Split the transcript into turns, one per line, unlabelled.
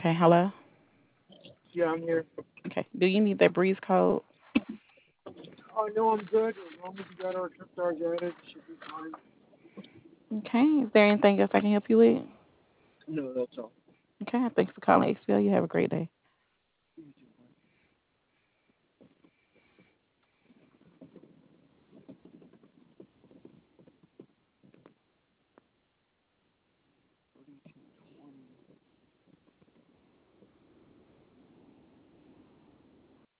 Okay, hello.
Yeah, I'm here.
Okay. Do you need that breeze code?
I know I'm good. As long as you got our trip stars added, it should be fine.
Okay. Is there anything else I can help you with?
No, that's all.
Okay. Thanks for calling XPL. You have a great day.